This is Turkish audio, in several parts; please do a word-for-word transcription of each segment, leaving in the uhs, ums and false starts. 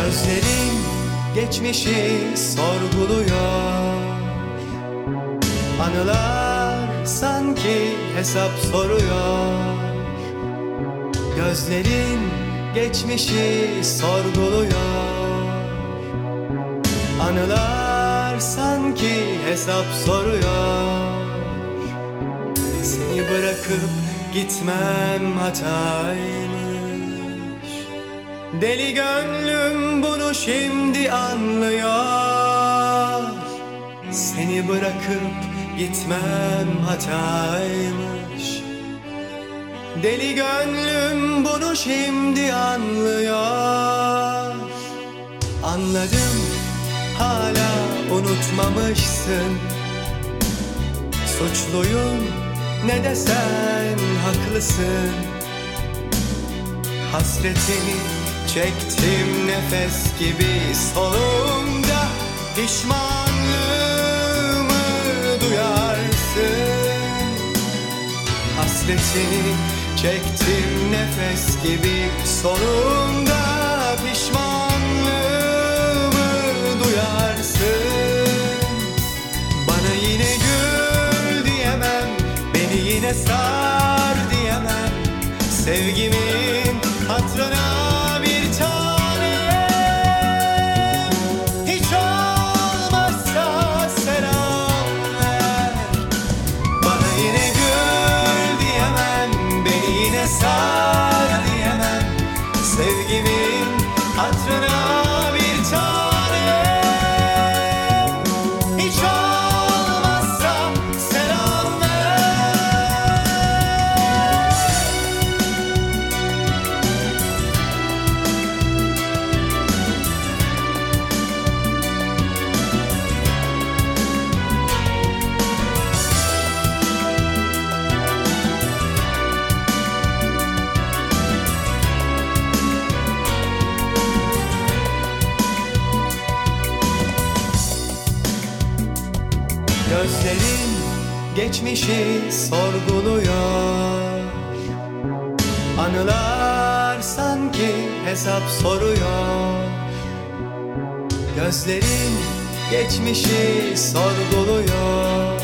Gözlerin geçmişi sorguluyor. Anılar sanki hesap soruyor. Gözlerin geçmişi sorguluyor. Anılar sanki hesap soruyor. Seni bırakıp gitmem hataymış. Deli gönlüm bunu şimdi anlıyor. Seni bırakıp gitmem hataymış. Deli gönlüm bunu şimdi anlıyor. Anladım, hala unutmamışsın. Suçluyum ne desen haklısın. Hasretini çektim nefes gibi solumda. Pişmanlığımı duyarsın. Hasretini çektim nefes gibi solumda. Pişmanlığımı duyarsın. Bana yine gül diyemem, beni yine sar diyemem. Sevgimin hatırına bir tanem. Hiç olmazsa selam ver. Bana yine gül diyemem, beni yine sar diyemem. Sevgimin hatırına bir tanem. Hiç olmazsa selam ver. Gözlerin geçmişi sorguluyor. Anılar sanki hesap soruyor. Gözlerin geçmişi sorguluyor.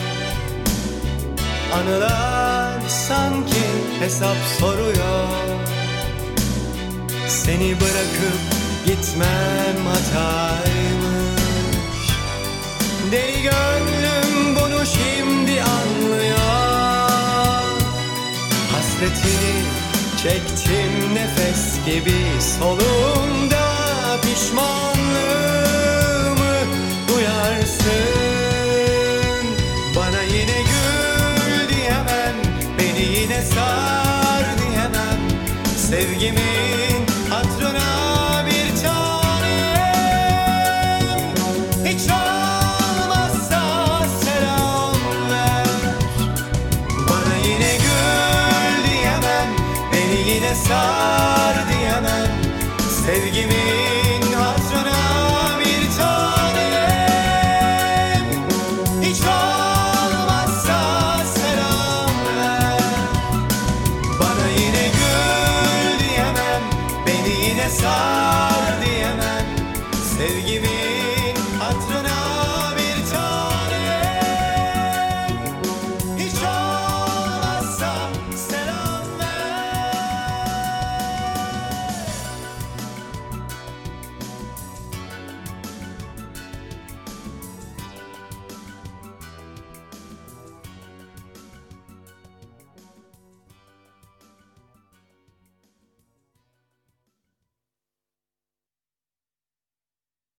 Anılar sanki hesap soruyor. Seni bırakıp gitmem hataymış. Deli gönlüm bunu şimdi anlıyor. Hasretini çektim nefes gibi solumda. Pişmanlığımı duyarsın. Bana yine gül diyemem, beni yine sar diyemem. Sevgimin hatırına bir tanem. Hiç olmazsa selam ver. Bana yine gül diyemem, beni yine sar diyemem. Sevgimin